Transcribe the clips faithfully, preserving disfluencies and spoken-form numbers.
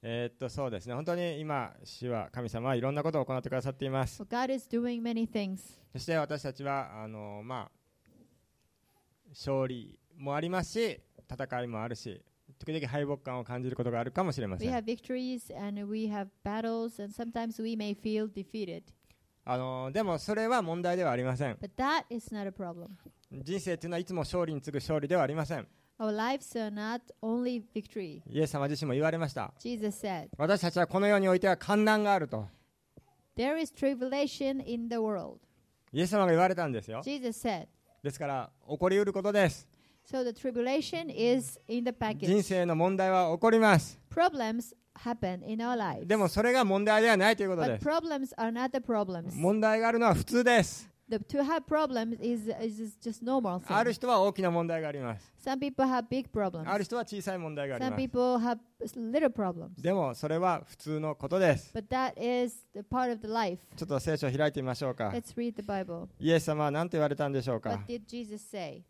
えーっとそうですね、本当に今主は神様はいろんなことを行ってくださっています。 God is doing many things. そして私たちはあの、まあ、勝利もありますし戦いもあるし、時々敗北感を感じることがあるかもしれませ We ん。 have victories and we have battles, and sometimes we may feel defeated. あのでもそれは問題ではありません。 But that is not a problem. 人生というのはいつも勝利に次ぐ勝利ではありません。 Our lives are not only victory. イエス様自身も言われました。 Jesus said, 私たちはこの世においては患難があると。 there is tribulation in the world. イエス様が言われたんですよ。 Jesus said. ですから起こりうることです。 So the tribulation is in the 人 package. 生の問題は起こります。 Problems happen in our lives. でもそれが問題ではないということ But です。 problems are not the problems. 問題があるのは普通です。 The, to have problems is, is just normal ある thing. 人は大きな問題があります。 Some people have big problems. ある人は小さい問題があり Some ます。 people have little problems. でもそれは普通のことです。 But that is the part of the life. ちょっと聖書を開いてみましょうか。 Let's read the Bible. イエス様は何と言われたんでしょうか。 What did Jesus say?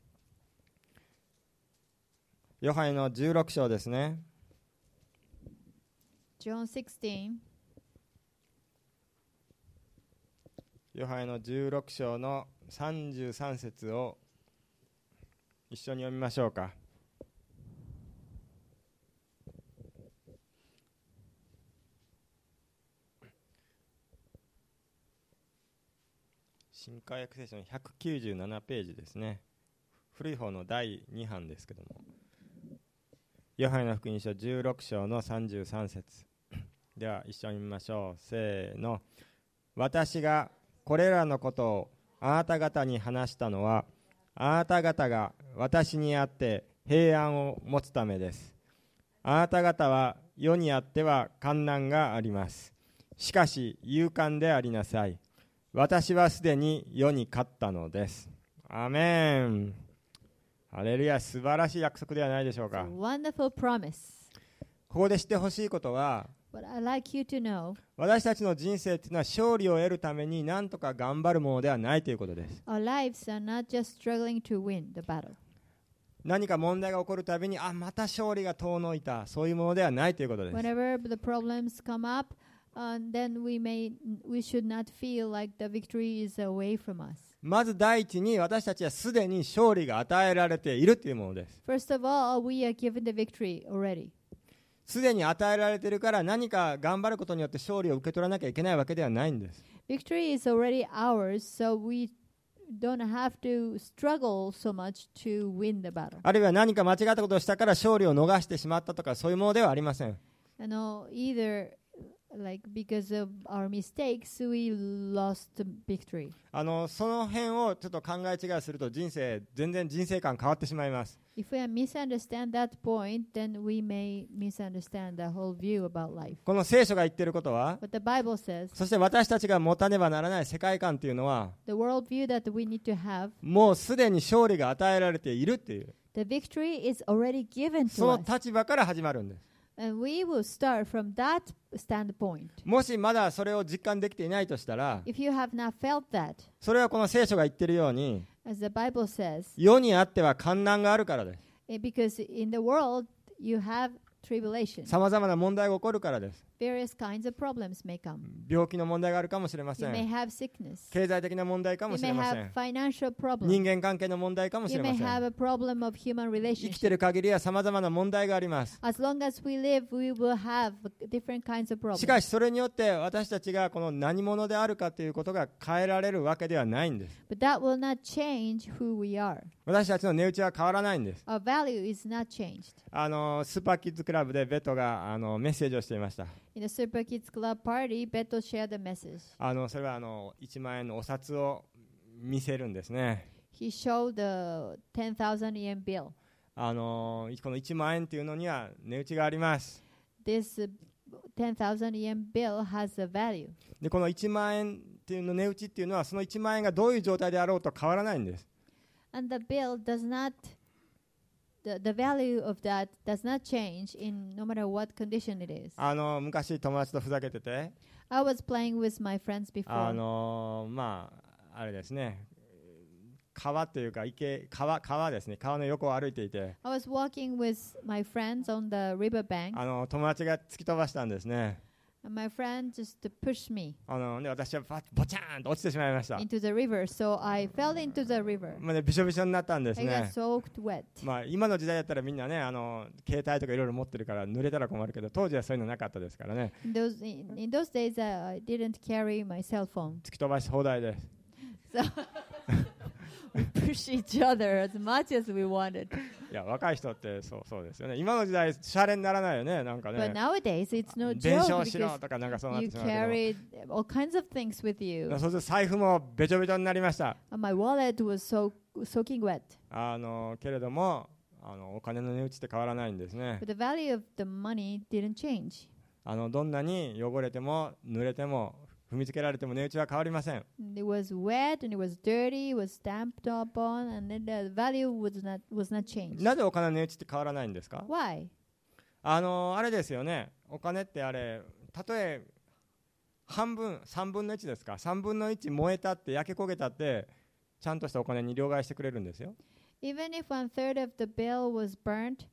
ヨハネのじゅうろく章ですね。 John sixteen. ヨハネのじゅうろく章のさんじゅうさん節を一緒に読みましょうか。新海訳聖書のひゃくきゅうじゅうななページですね。古い方のだいに版ですけども、ヨハネの福音書じゅうろく章のさんじゅうさん節では一緒に見ましょう。せーの。私がこれらのことをあなた方に話したのは、あなた方が私にあって平安を持つためです。あなた方は世にあっては患難があります。しかし勇敢でありなさい。私はすでに世に勝ったのです。アーメン。ハレルヤ。素晴らしい約束ではないでしょう It's a か。 wonderful promise. ここで知ってほしいことは、 But I'd like you to know 私たちの人生というのは勝利を得るために何とか頑張るものではないということです。 our lives are not just struggling to win the battle. 何か問題が起こるたびに、あ、また勝利が遠のいた、そういうものではないということです。 Whenever the problems come up, uh, then we may we should not feel like the victory is away from us. まず第一に私たちはすでに勝利が与えられているというものです。 First of all, we are given the victory already. すでに与えられているから何か頑張ることによって勝利を受け取らなきゃいけないわけではないんです。 Victory is already ours, so we don't have to struggle so much to win the battle. あるいは何か間違ったことをしたから勝利を逃してしまったとか、そういうものではありません。 You know, either like because of our mistakes, we lost the victory. あのその辺をちょっと考え違いをすると人生全然人生観変わってしまいます。 If we misunderstand that point, then we may misunderstand the whole view about life. この聖書が言っていることは、 But the Bible says そして私たちが持たねばならない世界観というのは、 the worldview that we need to have, もうすでに勝利が与えられているっていう、 the victory is already given そ to の us. 立場から始まるんです。 And we will start from that standpoint. もしまだそれを実感できていないとしたら、 If you have not felt that, それはこの聖書が言っているように、 as the Bible says, 世にあっては患難があるからです。 eh, because in the world you have tribulation. さまざまな問題が起こるからです。 Various kinds of problems may come. 病気の問題があるかもしれませ You may ん。 have sickness. 経済的な問題か You もし may れませ have ん。 financial 人 problems. 間関係の問題かもし You れま may せ have ん。 a problem of human 生きてい relationship. る限りはさまざまな問題があります。 As long as we live, we will have different kinds of しか problems. しそれによって私たちがこの何者であるかということが変えられるわけではないんです。 But that will not change who we are. 私たちの値打ちは変わらないんです。 Our value is not changed. あのスーパーキッズクラブでベトがあのメッセージをしていました。 In the Super Kids Club party, Beto shared the message. あのそれはあのいちまん円のお札を見せるんですね。 He showed the ten thousand yen bill. あのこのいちまん円というのには値打ちがあります。 This uh, ten thousand yen bill has a value. でこのいちまん円っていうの値打ちっていうのはそのいちまん円がどういう状態であろうと変わらないんです。 And the bill does not, the, the value of that does not change in no matter what condition it is. あの昔友達とふざけてて、 I was playing with my friends あ before. のまああれですね、 川というか池、川、川ですね、川の横を歩いていて、 I was walking with my friends on the river bank, あの友達が突き飛ばしたんですね。 and my friend just pushed me あので私はバボチャーンと落ちてしまいました。 into the river. So I fell into the river. まあね、びしょびしょになったんです I got ね。 soaked wet. まあ、今の時代だったらみんなね、あの携帯とかいろいろ持ってるから濡れたら困るけど、当時はそういうのなかったですからね。 In those in, in those days, uh, I didn't carry my cell phone. 突き飛ばし放題です。 So we push each other as much as we wanted. いや、若い人ってそうそうですよね。今の時代シャレにならないよね、なんか But ね。 nowadays, it's no 弁 joke 償しろ because とかなんかそうなっ you てしまうけ carried all kinds of things with ど、 you. そうすると財布もべちょべちょになりました。 And my wallet was so soaking wet. あのけれどもあのお金の値打ちって変わらないんですね。 But the value of the money didn't change. あのどんなに汚れても濡れても踏みつけられても値打ちは変わりません。 It was wet and it was dirty, it was stamped upon, and then the value was not was not changed. なぜお金の値打ちって変わらないんですか？ Why? あのあれですよね。お金ってあれ、たとえ半分さんぶんのいちですか、さんぶんのいち燃えたって焼け焦げたってちゃんとしたお金に両替してくれるんですよ。 Even if one third of the bill was burnt,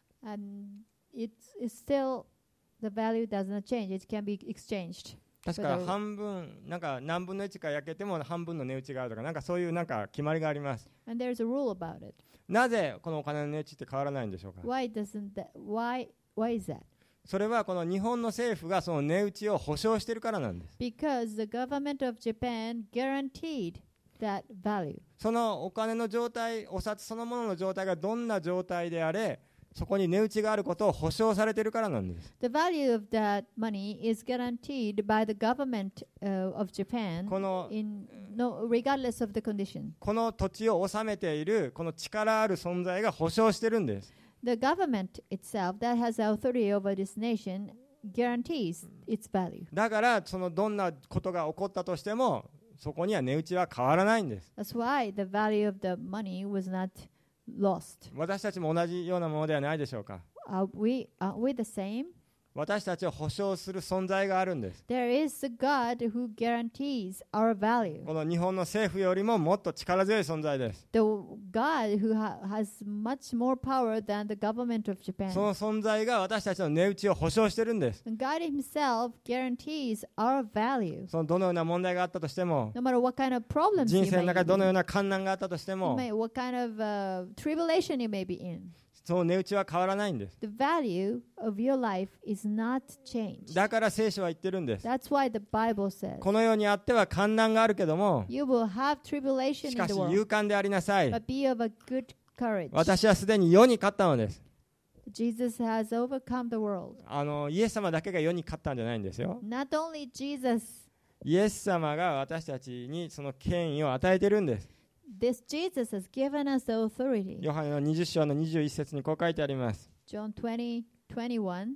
and it's, it's still the value does not change. It can be exchanged. 確か半分なんか何分のいちか焼けても半分の値打ちがあるとか、なんかそういうなんか決まりがあります。 And there's a rule about it. なぜこのお金の値打ちって変わらないんでしょうか？ Why doesn't that? Why? Why is that? それはこの日本の政府がその値打ちを保証しているからなんです。 Because the government of Japan guaranteed that value. そのお金の状態、お札そのものの状態がどんな状態であれ、そこに値打ちがあることを保証されているからなんです。 The value of that money is guaranteed by the government uh, of Japan この in no regardless of the condition. この土地を治めているこの力ある存在が保証してるんです。 The government itself that has authority over this nation guarantees its value. だからそのどんなことが起こったとしてもそこには値打ちは変わらないんです。 That's why the value of the money was not lost. 私たちも同じようなものではないでしょうか。 Are we, are we the same? 私たちを保証する存在があるんです。 There is a God who guarantees our value. この日本の政府よりももっと力強い存在です。 The God who ha- has much more power than the government of Japan. その存在が私たちの値打ちを保証してるんです。 And God himself guarantees our value. そのどのような問題があったとしても、 No matter what kind of problems 人 you 生の may, 中でどのような困難があったとして you も、 may what kind of uh, tribulation you may be in. その値打ちは変わらないんです。 The value of your life is not changed. だから聖書は言ってるんです。 That's why the Bible says この世にあっては困難があるけども、 you will have tribulation し in か the し world, 勇敢でありなさい。 but be of a good courage. 私はすでに世に勝ったのです。 Jesus has overcome the world. あのイエス様だけが世に勝ったんじゃないんですよ。 Not only Jesus, イエス様が私たちにその権威を与えてるんです。 this Jesus has given us the authority. ヨハネのにじゅっ章のにじゅういち節にこう書いてあります。 John twenty, twenty-one.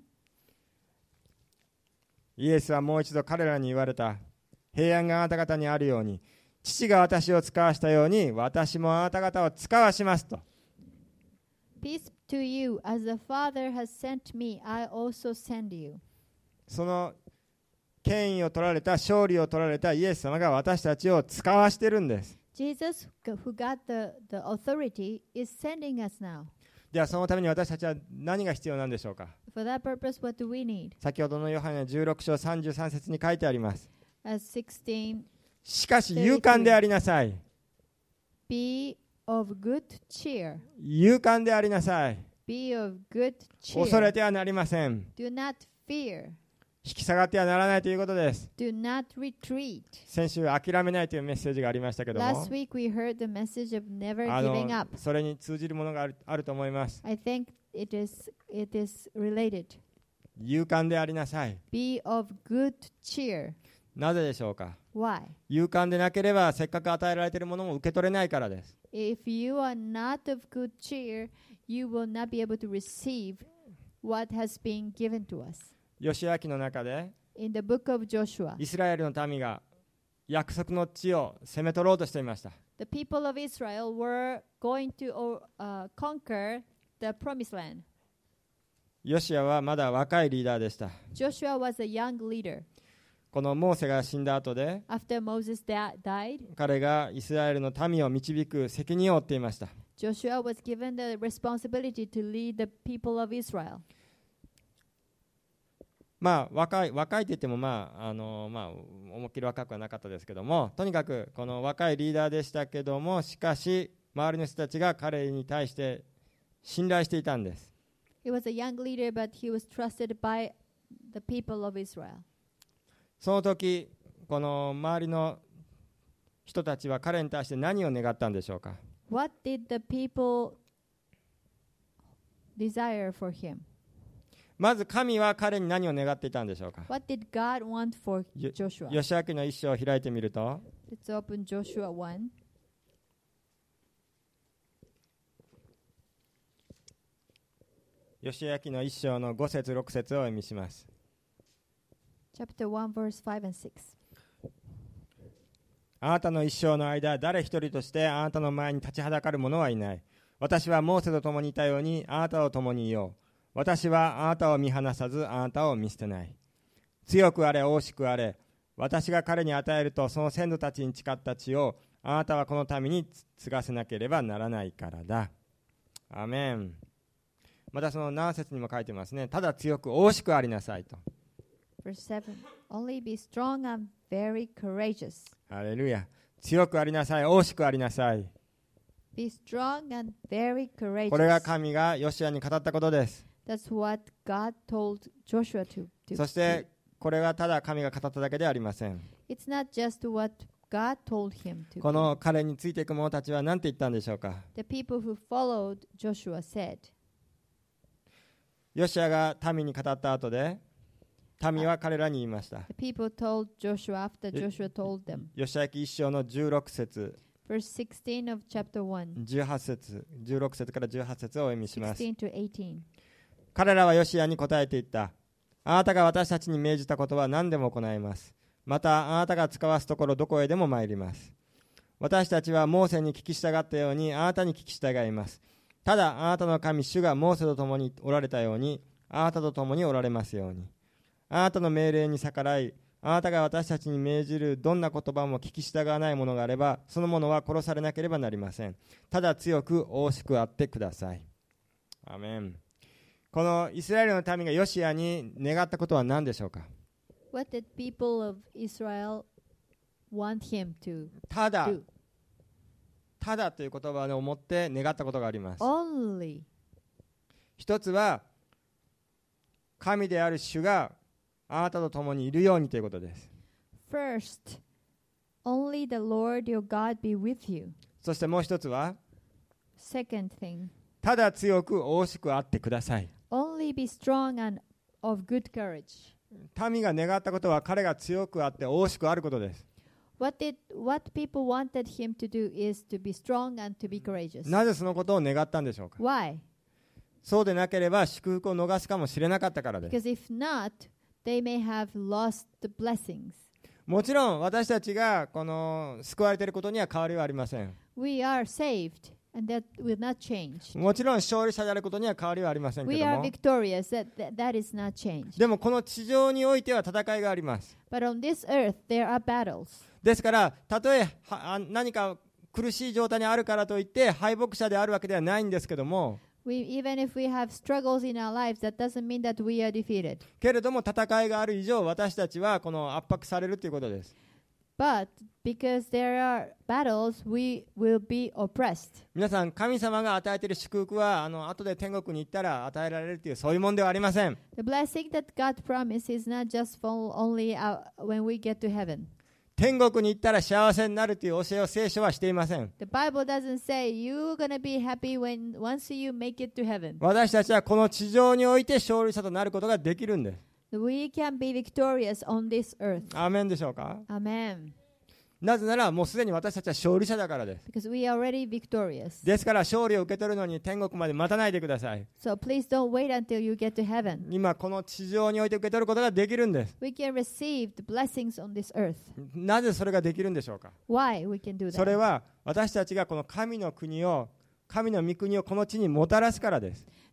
イエスはもう一度彼らに言われた。平安があなた方にあるように、父が私を使わしたように、私もあなた方を使わしますと。 Peace to you, as the Father has sent me, I also send you. その権威を取られた、勝利を取られたイエス様が私たちを使わしてるんです。 Jesus, who got the, the authority, is sending us now. ではそのために私たちは何が必要なんでしょうか。 For that purpose, what do we need? 先ほどのヨハネのじゅうろく章さんじゅうさん節に書いてあります。 As sixteen, しかし勇敢でありなさい。 be of good cheer. 勇敢でありなさい。 Be of good 恐れ cheer. てはなりません。 Do not fear. 引き下がってはならないということです。 Do not retreat. 先週諦めないというメッセージがありましたけども、 Last week we heard the message of never あ giving の up. それに通じるものがある、あると思います。 I think it is it is related. 勇敢でありなさい。 Be of good cheer. なぜでしょうか。 Why? 勇敢でなければせっかく与えられているものも受け取れないからです。 If you are not of good cheer, you will not be able to receive what has been given to us. ヨシュア記の中で In the book of Joshua, イスラエルの民が約束の地を攻め取ろうとしていました。 the people of Israel were going to uh, conquer the promised land. ヨシュアはまだ若いリーダーでした。 Joshua was a young leader. このモーセが死んだ後で After Moses da- died, 彼がイスラエルの民を導く責任を負っていました。 Joshua was given the responsibility to lead the people of Israel. まあ若い若いと言ってもまああのまあ思いっきり若くはなかったですけども、とにかくこの若いリーダーでしたけども、しかし周りの人たちが彼に対して信頼していたんです。 He was a young leader, but he was trusted by the people of Israel. その時この周りの人たちは彼に対して何を願ったんでしょうか。 What did the people desire for him? まず神は彼に何を願っていたんでしょうか。 What did God want for よ Joshua? ヨシュア記の一章を開いてみると、 Let's open Joshua one. ヨシュア記の一章のご節ろく節をお読みします。 Chapter one, verse five and six. あなたの一生の間、誰一人としてあなたの前に立ちはだかる者はいない。私はモーセと共にいたようにあなたと共にいよう。私はあなたを見放さずあなたを見捨てない。強くあれ、惜しくあれ。私が彼に与えるとその先祖たちに誓った地をあなたはこの民に継がせなければならないからだ。アメン。またその何節にも書いてますね。ただ強く惜しくありなさいと。 Verse seven. Only be strong and very courageous. ハレルヤ。強くありなさい、惜しくありなさい。 Be strong and very これが courageous. 神がヨシュアに語ったことです。 That's what God told Joshua to そ do. してこれはただ神が語っただけではありません。 It's not just what God told him to こ do. の彼についていく者たちは何て言ったんでしょうか。 The people who followed Joshua said, ヨシュアが民に語った後で民は彼らに言いました。 the people told Joshua after Joshua told them. ヨシュア記一章のじゅうろく節 Verse sixteen of chapter one, じゅうはち節じゅうろく節からじゅうはち節をお読みします。 sixteen to eighteen. 彼らはヨシュアに答えて言った。あなたが私たちに命じたことは何でも行います。またあなたが使わすところどこへでも参ります。私たちはモーセに聞き従ったようにあなたに聞き従います。ただあなたの神主がモーセと共におられたようにあなたと共におられますように。あなたの命令に逆らいあなたが私たちに命じるどんな言葉も聞き従わないものがあればそのものは殺されなければなりません。ただ強く惜しくあってください。アメン。このイスラエルの民がヨシュアに願ったことは何でしょうか。 What did people of Israel want him to ただ do? ただという言葉を持って願ったことがあります。 Only. 一つは神である主があなたと共にいるようにということです。 First, only the Lord your God be with you. そしてもう一つは Second thing, ただ強く惜しくあってください。 only be strong and of good courage. 民が願ったことは彼が強くあって惜しくあることです。 What did what people wanted him to do is to be strong and to be courageous. なぜそのことを願ったんでしょうか。 Why? そうでなければ祝福を逃すかもしれなかったからです。 Because if not, they may have lost the blessings. もちろん私たちがこの救われていることには変わりはありません。 We are saved, and that will not change. もちろん勝利者であることには変わりはありませんけ We ど are も、 victorious. That, that that is not changed. でもこの地上においては戦いがあります。 But on this earth, there are battles. ですからたとえはあ何か苦しい状態にあるからといって敗北者であるわけではないんですけども、 We, even if we have struggles in our lives, that doesn't mean that we are defeated. けれども戦いがある以上私たちはこの圧迫されるということです。 But because there are battles, we will be oppressed. 皆さん神様が与えている祝福はあの後で天国に行ったら与えられるというそういうもんではありません。 The blessing that God promised is not just for only uh, when we get to heaven. 天国に行ったら幸せになるという教えを聖書はしていません。 The Bible doesn't say you're going to be happy when once you make it to heaven. 私たちはこの地上において勝利者となることができるんです。 We can be victorious on this earth. アーメンでしょうか。 Amen. なぜならもうすでに私たちは勝利者だからです。 Because we are already victorious. ですから勝利を受け取るのに天国まで待たないでください。 So please don't wait until you get to heaven. 今この地上において受け取ることができるんです。 We can receive the blessings on this earth. なぜそれができるんでしょうか。 Why we can do それ that? は私たちがこの神の国を神の御国をこの地にもたらすからです。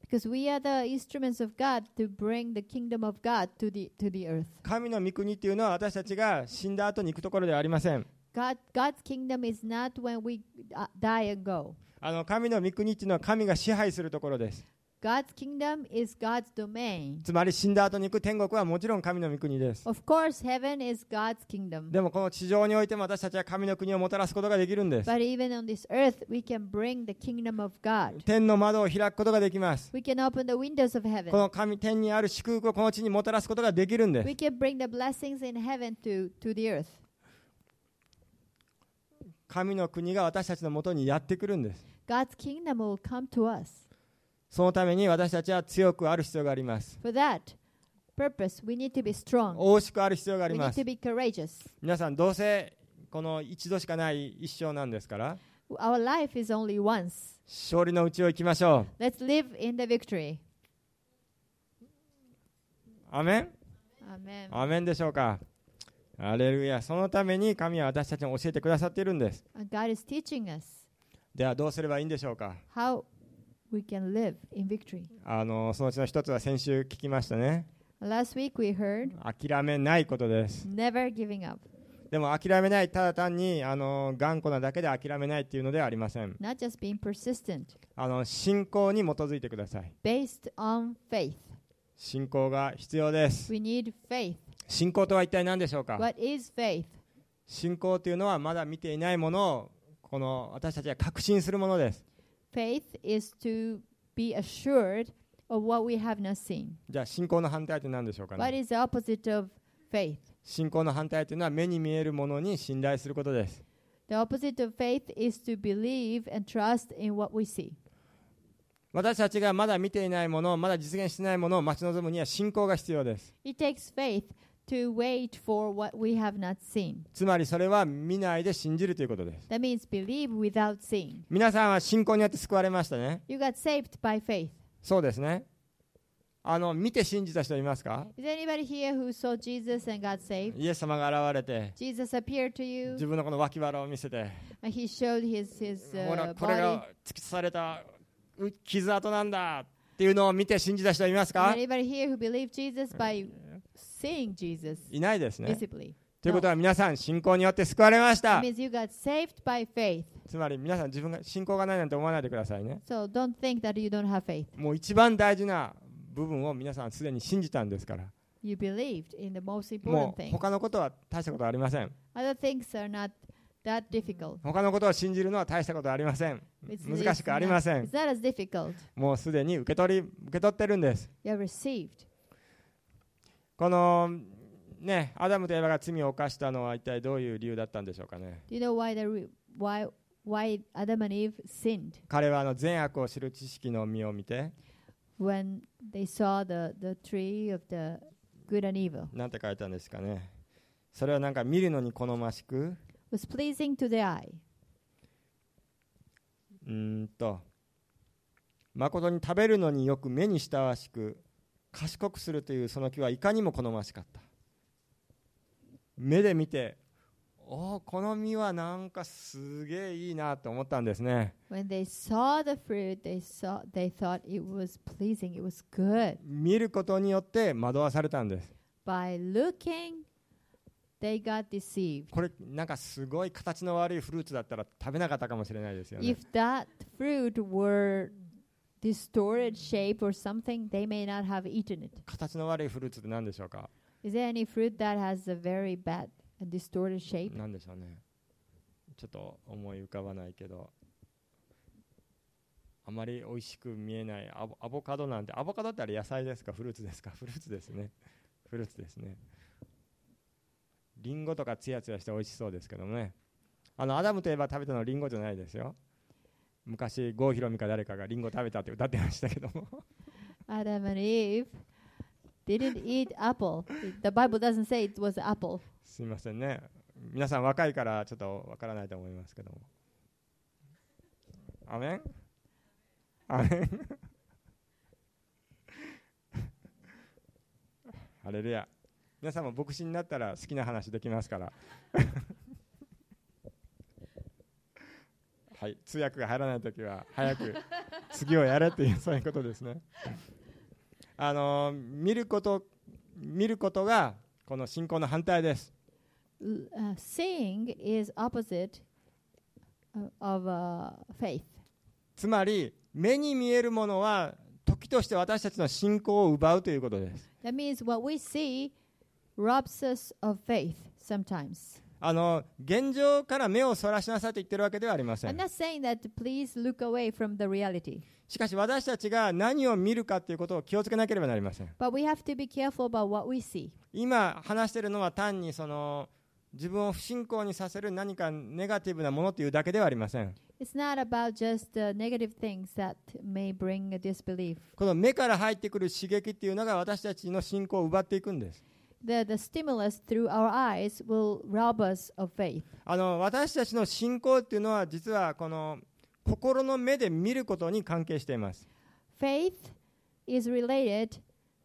Because we are the instruments of God to bring the kingdom of God to the to the earth. 神の御国っていうのは私たちが死んだ後に行くところではありません。 God God's kingdom is not when we uh, die and go. あの神の御国っていうのは神が支配するところです。 God's kingdom is God's domain. つまり死んだ後に行く天国はもちろん神の御国です。 Of course, heaven is God's kingdom. でもこの地上においても私たちは神の国をもたらすことができるんです。 But even on this earth, we can bring the kingdom of God. 天の窓を開くことができます。 We can open the windows of heaven. この神天にある祝福をこの地にもたらすことができるんです。 We can bring the blessings in heaven to, to the earth. 神の国が私たちのもとにやってくるんです。 God's kingdom will come to us. そのために私たちは強くある必要があります。 For that purpose, we need to be strong. 大しくある必要があり We ま need す。 to be courageous. 皆さんどうせこの一度しかない一生なんですから、 Our life is only once. 勝利のうちを行きましょう。 Let's live in the victory. アメン。 Amen. アメンでしょうか。アレルヤ。そのために神は私たちに教えてくださっているんです。 And God is teaching us ではどうすればいいんでしょうか。 how we can live in victory. あのそのうちの一つは先週聞きましたね。 Last week we heard 諦めないことです。 never giving up. でも諦めない、ただ単にあの頑固なだけで諦めないっていうのではありません。 Not just being persistent. あの信仰に基づいてください。 Based on faith. 信仰が必要です。 We need faith. 信仰とは一体何でしょうか。 What is faith? 信仰というのはまだ見ていないものをこの私たちが確信するものです。 Faith is to be assured of what we have not seen. じゃあ信仰の反対って何でしょうか What ね。 is the opposite of faith? 信仰の反対というのは目に見えるものに信頼することです。 The opposite of faith is to believe and trust in what we see. 私たちがまだ見ていないもの、まだ実現していないものを待ち望むには信仰が必要です。 It takes faith to wait for what we have not seen. つまりそれは見ないで信じるということです。 That means believe without seeing. 皆さんは信仰によって救われましたね。 You got saved by faith. そうですね。あの見て信じた人いますか。 Is there anybody here who saw Jesus and got saved? イエス様が現れて Jesus appeared to you 自分のこの脇腹を見せて、 and he showed his, his ほら uh, これ body. が突き刺されたう傷跡なんだっていうのを見て信じた人いますか。 Is there anybody here who believed Jesus by seeing Jesus いないですね。 visibly? ということは皆さん信仰によって救われました。 That means you got saved by faith. つまり皆さん自分が信仰がないなんて思わないでくださいね。 So don't think that you don't have faith. もう一番大事な部分を皆さんすでに信じたんですから。 You believed in the most も important う thing. 他のことは大したことはありません。 Other things are not that difficult. 他のことを信じるのは大したことはありません。 It's, 難しくありませ not, ん it's。not as difficult. もうすでに受け取り受け取ってるんです。 You have received. このね、アダムとエバが罪を犯したのは一体どういう理由だったんでしょうかね。 Do you know why the re- why why Adam and Eve sinned? 彼はあの善悪を知る知識の実を見て、 When they saw the, the tree of the good and evil. なんて書いたんですかね。それはなんか見るのに好ましく、 Was pleasing to the eye. うーんと誠に食べるのによく目に親しく賢くするというその木はいかにも好ましかった。目で見て、おーこの実はなんかすげえいいなと思ったんですね。 When they saw the fruit, they saw they thought it was pleasing. It was good. 見ることによって惑わされたんです。 By looking, they got deceived. これなんかすごい形の悪いフルーツだったら食べなかったかもしれないですよね。 If that fruit were distorted shape or something, they may not have eaten it. 形の悪いフルーツって何でしょうか。 Is there any fruit that has a very bad and distorted shape? 何でしょうね。ちょっと思い浮かばないけど、あまり美味しく見えないアボ、アボカドなんて、アボカドってあれ野菜ですかフルーツですか。フルーツですね。フルーツですね。リンゴとかツヤツヤして美味しそうですけどね。あのアダムといえば食べたのはリンゴじゃないですよ。昔郷ひろみか誰かがリンゴ食べたって歌ってましたけども。 Adam and Eve didn't eat apple. The Bible doesn't say it was apple. すみませんね。皆さん若いからちょっとわからないと思いますけども。アメン。アメン。ハレルヤ。皆さんも牧師になったら好きな話できますから。はい、通訳が入らないときは早く次をやれっていうそういうことですね。あの見ること見ることがこの信仰の反対です。 L- uh, seeing is opposite uh, of uh, faith. つまり目に見えるものは時として私たちの信仰を奪うということです。 That means what we see robs us of faith sometimes. あの現状から目をそらしなさいと言ってるわけではありませ I'm ん。 not saying that please look away from the reality. しかし私たちが何を見るかということを気をつけなければなりません。 But we have to be careful about what we see. 今話しているのは単にその自分を不信仰にさせる何かネガティブなものというだけではありません。 It's not about just the negative things that may bring a disbelief. この目から入ってくる刺激っていうのが私たちの信仰を奪っていくんです。 The, the stimulus through our eyes will rob us of faith. あの私たちの信仰っていうのは実はこの心の目で見ることに関係しています。 Faith is related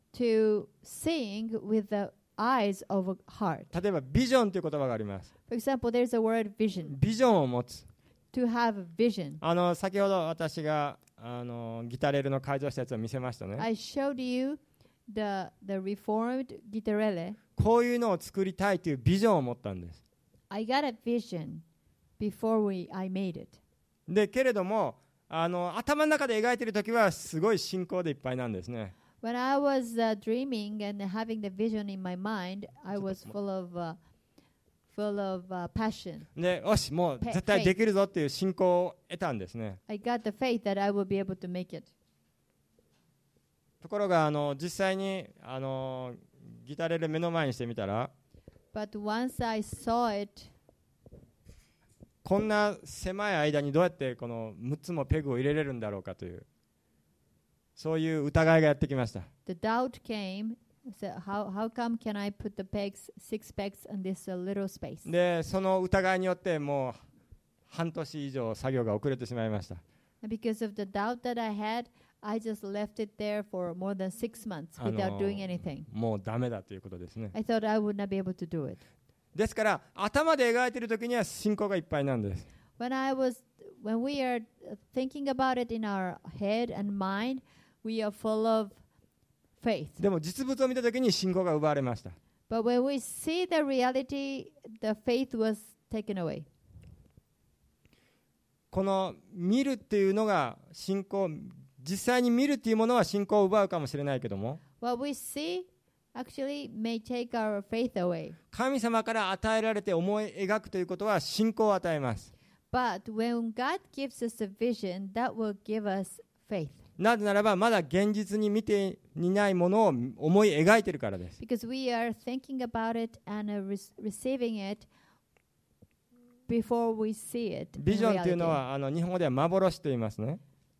to seeing with the eyes of a heart. 例えばビジョンという言葉があります。 For example, there's a word vision. ビジョンを持つ。 To have vision. あの先ほど私があのギタレールの改造したやつを見せましたね。 I showed you the, the reformed guitarelle. こういうのを作りたいというビジョンを持ったんです。 I got a vision before we, I made it. でけれどもあの頭の中で描いているときはすごい信仰でいっぱいなんですね。 When I was uh, dreaming and having the vision in my mind, I was full of, uh, full of uh, passion. でよしもう絶対できるぞっていう信仰を得たんですね。 I got the faith that I would be able to make it. ところがあの実際にあのギタレール目の前にしてみたら But once I saw it, こんな狭い間にどうやってこのむっつもペグを入れれるんだろうかというそういう疑いがやってきました。 the doubt came. So how, how come can I put the pegs, six pegs in this uh, little space? でその疑いによってもう半年以上作業が遅れてしまいました。 And because of the doubt that I had, I just left it there for more than six months あの without doing anything. もうダメだということですね。 I thought I would not be able to do it. ですから頭で描いているときには信仰がいっぱいなんです。 When I was, when we are thinking about it in our head and mind, we are full of faith. でも実物を見たときに信仰が奪われました。 But when we see the reality, the faith was taken away. この見るっていうのが信仰、実際に見るっていうものは信仰を奪うかもしれないけども、 What we see actually may take our faith away. 神様から与えられて思い描くということは信仰を与えます。 But when God gives us a vision, that will give us faith. なぜならばまだ現実に見ていないものを思い描いているからです。 Because we are thinking about it and uh, re- receiving it before we see it. ビ in ジョンというの reality. はあの日本語では幻と言いますね。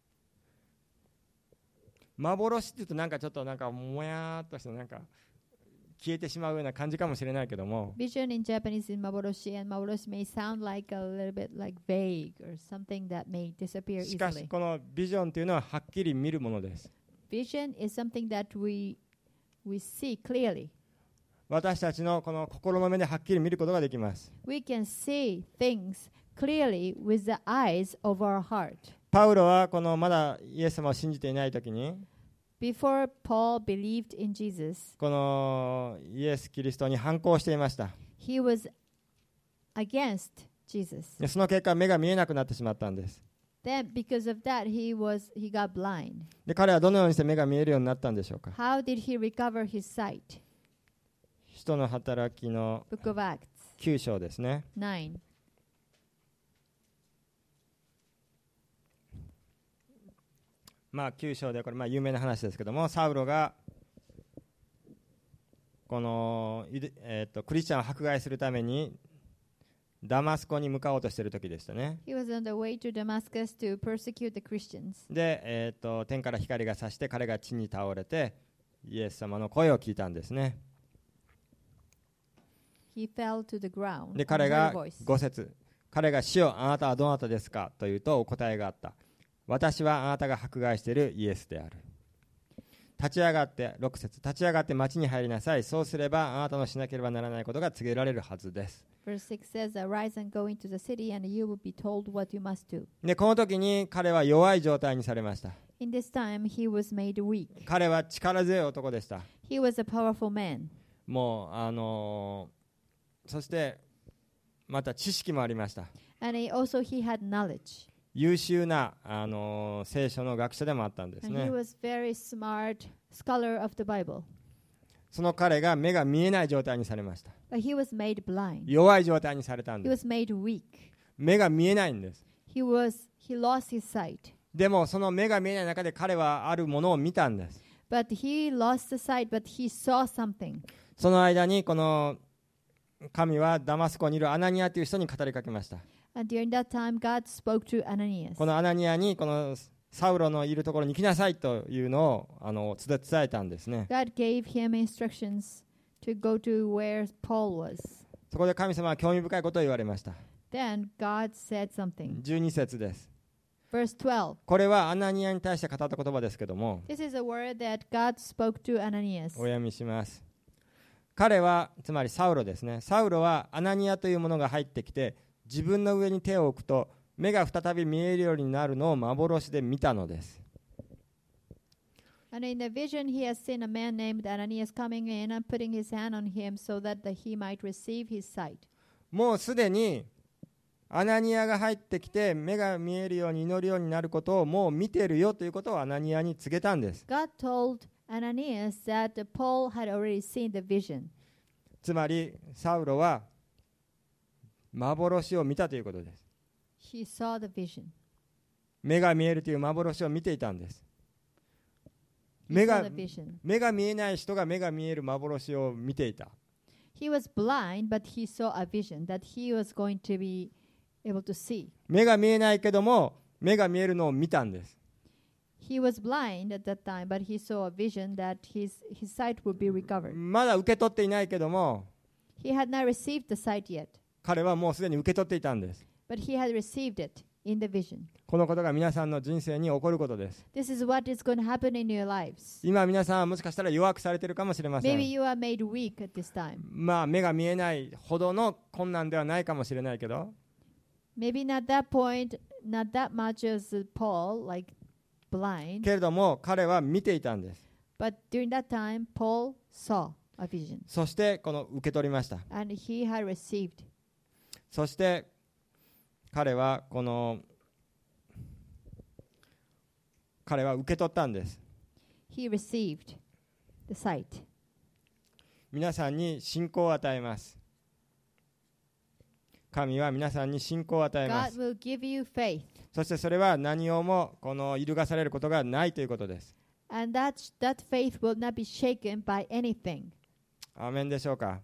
幻っていうとなんかちょっとなんかもやーっとしてなんか消えてしまうような感じかもしれないけども、 Vision in Japanese is maboroshi, and maboroshi may sound like a little bit like vague or something that may disappear しかし easily. このビジョンというのははっきり見るものです。 Vision is something that we we see clearly. 私たちのこの心の目ではっきり見ることができます。 We can see things clearly with the eyes of our heart. パウロはこのまだイエス様を信じていないときに Before Paul believed in Jesus, このイエス・キリストに反抗していました。 he was against Jesus. でその結果目が見えなくなってしまったんです。 Then, because of that, he was he got blind. で彼はどのようにして目が見えるようになったんでしょうか。 How did he recover his sight? 使徒の働きの Book of Acts きゅう章ですね。 nine. まあきゅう章でこれまあ有名な話ですけども、サウロがこの、えー、とクリスチャンを迫害するためにダマスコに向かおうとしている時でしたね。 He was on the way to Damascus to persecute the Christians. で、えー、と天から光が差して彼が地に倒れてイエス様の声を聞いたんですね。 He fell to the ground. で and 彼 heard が a voice. ご節、彼が主よあなたはどなたですかというとお答えがあった。私はあなたが迫害しているイエスである。 立ち上がってろく節、立ち上がって町に入りなさい。そうすればあなたのしなければならないことが告げられるはずです。 Verse six says, Arise and go into the city, and you will be told what you must do. でこの時に彼は弱い状態にされました。 In this time, he was made weak. 彼は力強い男でした。 He was a powerful man. もうあのー、そしてまた知識もありました。 And he also he had knowledge. 優秀な、あのー、聖書の学者でもあったんです And he ね。 was very smart scholar of the Bible. その彼が目が見えない状態にされました。 But he was made blind. 弱い状態にされたん He です。 was made weak. 目が見えないんです。 He was he lost his sight. でもその目が見えない中で彼はあるものを見たんです。 But he lost the sight, but he saw something. その間にこの神はダマスコにいるアナニアという人に語りかけました。 And during that time, God spoke to Ananias. このアナニアにこのサウロのいるところに行きなさいというのをあの伝えたんですね。 God gave him instructions to go to where Paul was. そこで神様は興味深いことを言われました。 Then God said something. じゅうに節です。 Verse twelve. これはアナニアに対して語った言葉ですけども、 This is a word that God spoke to Ananias. お読みします。彼はつまりサウロですね。サウロはアナニアというものが入ってきて自分の上に手を置くと目が再び見えるようになるのを幻で見たのです。 And in the vision he has seen a man named Ananias coming in and putting his hand on him so that the, he might receive his sight. もうすでにアナニアが入ってきて目が見えるように祈るようになることをもう見てるよということをアナニアに告げたんです。 God told Ananias that Paul had already seen the vision. つまりサウロは幻を見たということです。 He saw the vision. 目が見えるという幻を見ていたんです。 He 目 saw が the vision. 目が見えない人が目が見える幻を見ていた。 He was blind, but he saw a vision that he was going to be able to see. 目が見えないけども目が見えるのを見たんです。 He was blind at that time, but he saw a vision that his, his sight would be recovered. まだ受け取っていないけども He had not received the sight yet, 彼はもうすでに受け取っていたんです。 but he had received it in the vision. このことが皆さんの人生に起こることです。 This is what is going to happen in your lives. 今皆さんはもしかしたら弱くされているかもしれませ Maybe ん。 you are made weak at this time. まあ目が見えないほどの困難ではないかもしれないけど Maybe not that point, not that much as Paul, like blind, けれども彼は見ていたんです。 but during that time, Paul saw a vision そしてこの受け取りました。 and he had received. そして彼はこの彼は受け取ったんです。 He received the sight. 皆さんに信仰を与えます。神は皆さんに信仰を与えま God す。 will give you faith, そしてそれは何をもこの揺るがされることがないということです。 and that that faith will not be shaken by anything. アーメンでしょうか。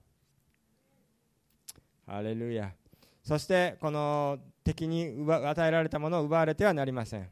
ハレルヤ。そしてこの敵に奪与えられたものを奪われてはなりません。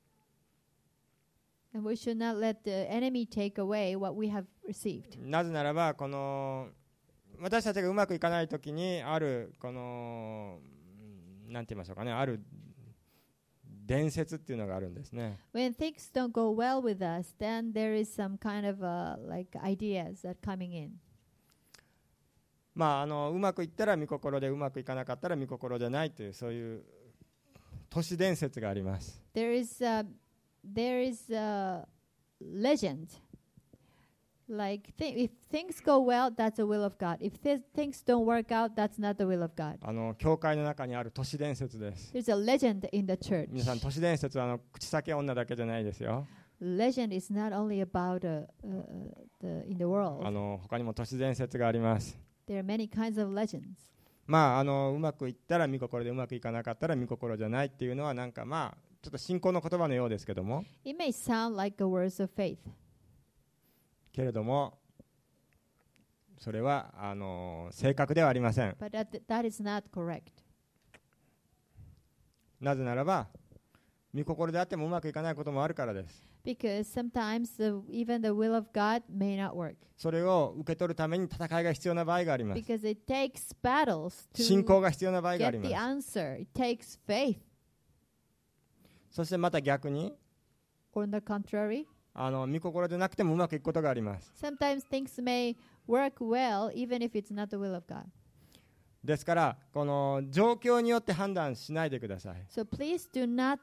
And we should not let the enemy take away what we have received. なぜならばこの私たちがうまくいかないときにあるこのなんて言いましょうかね、ある伝説っていうのがあるんですね。 When things don't go well with us, then there is some kind of uh, like ideas that coming in. まああのうまくいったら御心で、うまくいかなかったら御心じゃないというそういう都市伝説があります。 There is a, there is a legend. Like th- if things go well, that's the will of God. If th- things don't work out, that's not the will of God. あの教会の中にある都市伝説です。 There's a legend in the church. 皆さん都市伝説はあの口先女だけじゃないですよ。 Legend is not only about uh, uh, the in the あ world. の他にも都市伝説があります。 There are many kinds of legends. まああのうまくいったら御心で、うまくいかなかったら御心じゃないっていうのはなんかまあちょっと信仰の言葉のようですけども、 It may sound like a words of faith, けれどもそれはあの正確ではありません。 but that, that is not correct. なぜならば御心であってもうまくいかないこともあるからです。 Because sometimes the, even the will of God may not work. それを受け取るために戦いが必要な場合があります。 Because it takes battles 信仰 to が必要な場合があり get ま the す。 answer. It takes faith. そしてまた逆に On the contrary, あの御心でなくてもうまくいくことがあります。 Sometimes things may work well even if it's not the will of God. ですからこの状況によって判断しないでください。 So please do not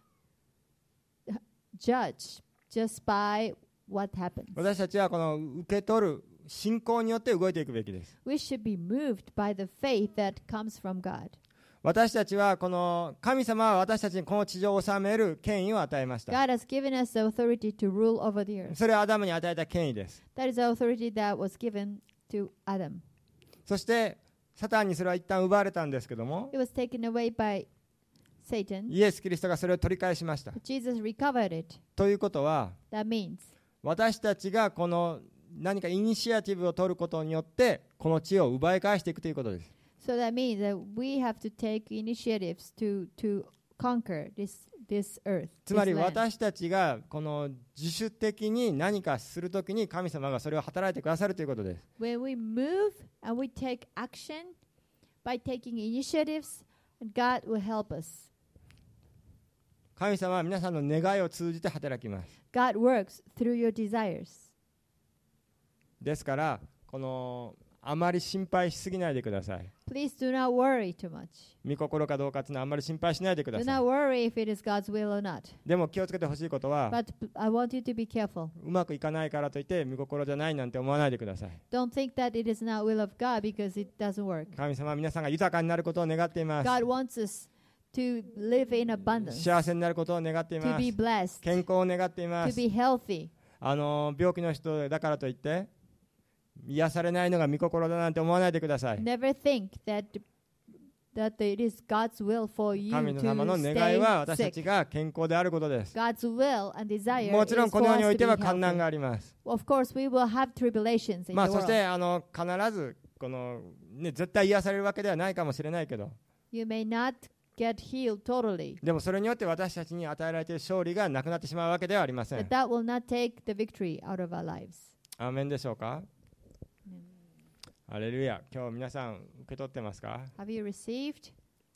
judge just by what happens. 私たちはこの受け取る信仰によって動いていくべきです。 We should be moved by the faith that comes from God. 私たちはこの神様は私たちにこの地上を治める権威を与えました。 God has given us the authority to rule over the earth. それはアダムに与えた権威です。 That is the authority that was given to Adam. そしてサタンにそれは一旦奪われたんですけども、 It was taken away by Satan. イエス・キリストがそれを取り返しました。 Jesus recovered it. ということは That means 私たちがこの何かイニシアティブを取ることによってこの地を奪い返していくということです。 so that means that we have to take initiatives to to conquer this this earth. つまり this land. 私たちがこの自主的に何かするときに神様がそれを働いてくださるということです。 When we move and we take action by taking initiatives, God will help us. 神様は皆さんの願いを通じて働きます。 God works through your desires. ですからこのあまり心配しすぎないでください。 Please do not worry too much. 御心かどうかというのはあんまり心配しないでくだ Do さ not い。 worry if it is God's will or not. でも気をつけてほしいことは But p- I want you to be careful. うまくいかないからといって御心じゃないなんて思わないでください。 Don't think that it is not will of God because it doesn't work. 神様は皆さんが豊かになることを願っています。 God wants us to live in abundance, 幸せになることを願ってい to ま be す。 blessed, 健康を願っていま to す。 be healthy. あの病気の人だからといって癒されないのが御心だなんて思わないでください。 Never think that that it is God's will for you 神 to 様の願いは stay 私たち sick. が健康であることです。 God's will and desire も is ちろんこ for の世に us お to い be ては困難 healthy. があります。 Of course, we will have tribulations in まあ the そして world. あの必ずこの、ね、絶対癒されるわけではないかもしれないけど、 You may not get healed totally, でもそれによって私たちに与えられている勝利がなくなってしまうわけではありませ but ん。 that will not take the victory out of our lives. アーメンでしょうか。ハレルヤ。今日皆さん受け取ってますか。 Have you received?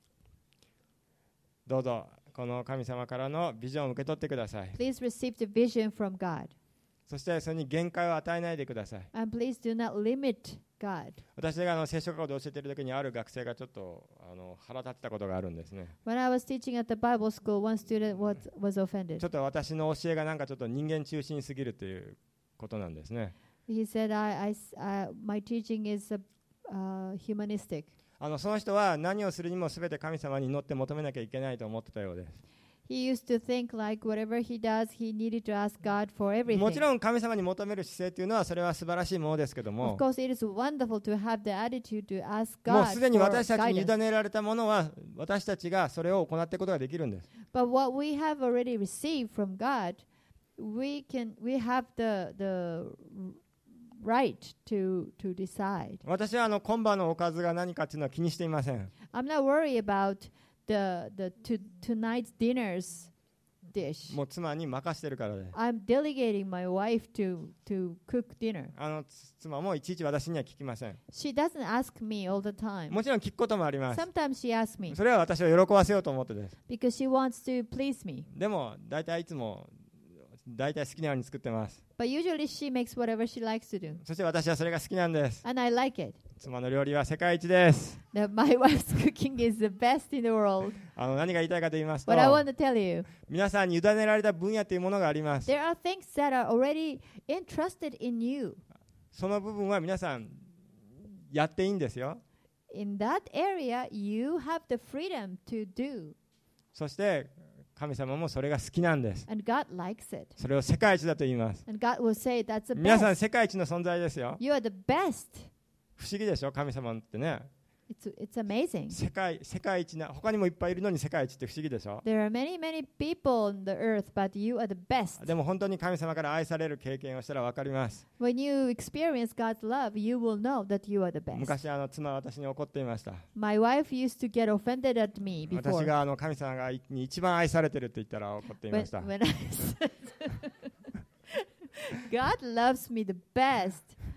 どうぞこの神様からのビジョンを受け取ってください。 Please receive the vision from God. そしてそれに限界を与えないでください。 And please do not limit God. 私があの聖書学校で教えている時にある学生がちょっとあの腹立ってたことがあるんですね。 When I was teaching at the Bible school, one student was, was ちょ offended. っと私の教えがなんかちょっと人間中心すぎるということなんですね。 He said, I, I s- uh, my teaching is uh, uh, humanistic. あのその人は何をするにも全て神様に祈って求めなきゃいけないと思ってたようです。 He used to think like whatever he does, he needed to ask God for everything. もちろん神様に求める姿勢というのはそれは素晴らしいものですけど Of も、 course, it is wonderful to have the attitude to ask もう God すでに for 私たちに委 guidance. ねられたものは私たちがそれを行っていくことができるんです。 But what we have already received from God, we can we have the the right to to decide. 私はあの今晩のおかずが何かというのは気にしていません。 I'm not worried about the the to, tonight's dinner's dish. もう妻に任してるからです。 I'm delegating my wife to to cook dinner. あのつ妻もいちいち私には聞きません。 She doesn't ask me all the time. もちろん聞くこともあります。 Sometimes she asks me それは私を喜ばせようと思ってです。 because she wants to please me. でも大体いつも大体好きなように作ってます。 But usually she makes whatever she likes to do. そして私はそれが好きなんです。 And I like it. 妻の料理は世界一です。 The, my wife's cooking is the best in the world. あの何が言いたいかと言いますと、 But I want to tell you, 皆さんに委ねられた分野というものがあります。 there are things that are already entrusted in you. その部分は皆さんやっていいんですよ。 In that area, you have the freedom to do. そして神様もそれが好きなんです。 And God likes it. それを世界一だと言います。 And God will say, that's the 皆さん best. 世界一の存在ですよ。 You are the best. 不思議でしょ、神様ってね。 It's, it's amazing. 世界世界一な他にもいっぱいいるのに世界一って不思議でしょ。 There are many, many people on the earth, but you are the best. でも本当に神様から愛される経験をしたら分かります。 When you experience God's love, you will know that you are the best. 昔あの妻は私に怒っていました。 My wife used to get offended at me 私 before. があの神様がに一番愛されてるって言ったら怒っていま When, した。 when I said, God loves me the best.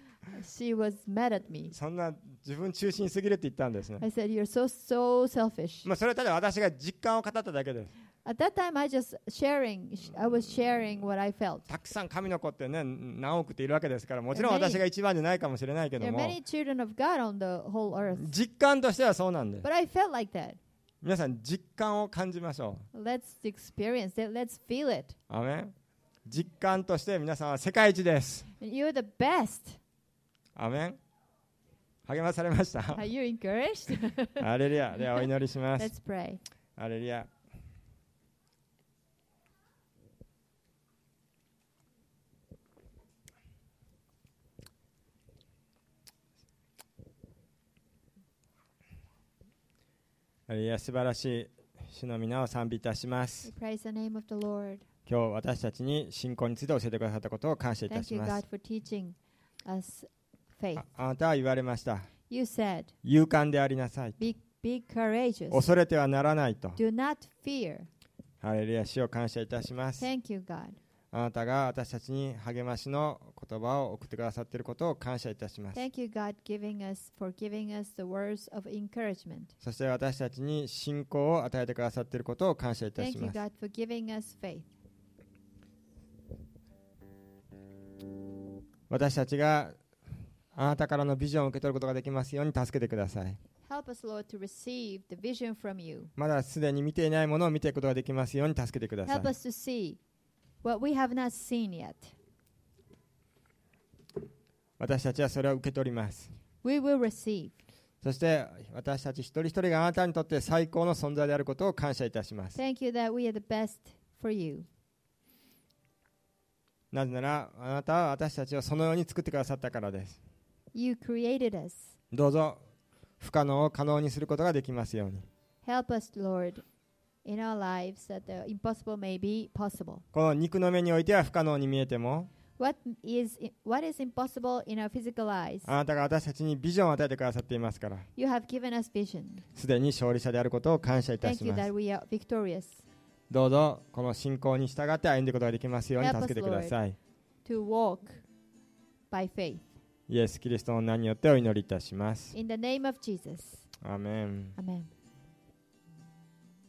she was mad at me. そんな自分中心すぎるって言ったんですね。 I said, "You're so so selfish." まあそれはただ私が実感を語っただけです。 At that time, I just sharing. I was sharing what I felt. たくさん神の子ってね、何億っているわけですから、もちろん There are many- 私が一番じゃないかもしれないけ There ど are も、 many children of God on the whole earth, 実感としてはそうなんです。 but I felt like that. 皆さん実感を感じましょう。 Let's experience it. Let's feel it. アメン。実感として皆さんは世界一です。 And you're the best. アメン。励まされました。 Are you encouraged? ハレルヤ。ではお祈りします。 Let's pray. ハレルヤ。ハレルヤ、素晴らしい主の皆を賛美いたしま We す。 praise the name of the Lord. 今日私たちに信仰について教えてくださったことを感謝いた Thank し you, ます God,。for teaching us faith. あ, あなたは言われました。 You said, 勇敢でありなさい。 be, be courageous. 恐れてはならないと。 Do not fear. ハレルヤ、主を感謝いたします。 Thank you, God. あなたが私たちに励ましの言葉を送ってくださっていることを感謝いたします。 Thank you, God, giving us for giving us the words of encouragement. そして私たちに信仰を与えてくださっていることを感謝いた Thank し you, ます。 God, for giving us faith. 私たちがあなたからのビジョンを受け取ることができますように助けてください。 Help us, Lord, to receive the vision from you. まだすでに見ていないものを見ていくことができますように助けてください Help。us to see what we have not seen yet. 私たちはそれを受け取ります。 We will receive. そして私たち一人一人があなたにとって最高の存在であることを感謝いたします。 Thank you that we are the best for you. なぜならあなたは私たちをそのように作ってくださったからです。 You created us. どうぞ不可能を可能にすることができますように。 Help us, Lord, in our lives that the impossible may be possible. この肉の目においては不可能に見えても、 What is what is impossible in our physical eyes? あなたが私たちにビジョンを与えてくださっていますから、 You have given us vision. すでに勝利者であることを感謝いた Thank し you ます。 that we are victorious. どうぞこの信仰に従って歩んでいくことができますように Help us, 助けてください。 To walk by faith. イエス・キリストの名によってお祈りいたします。 In the name of Jesus. アーメン。 Amen.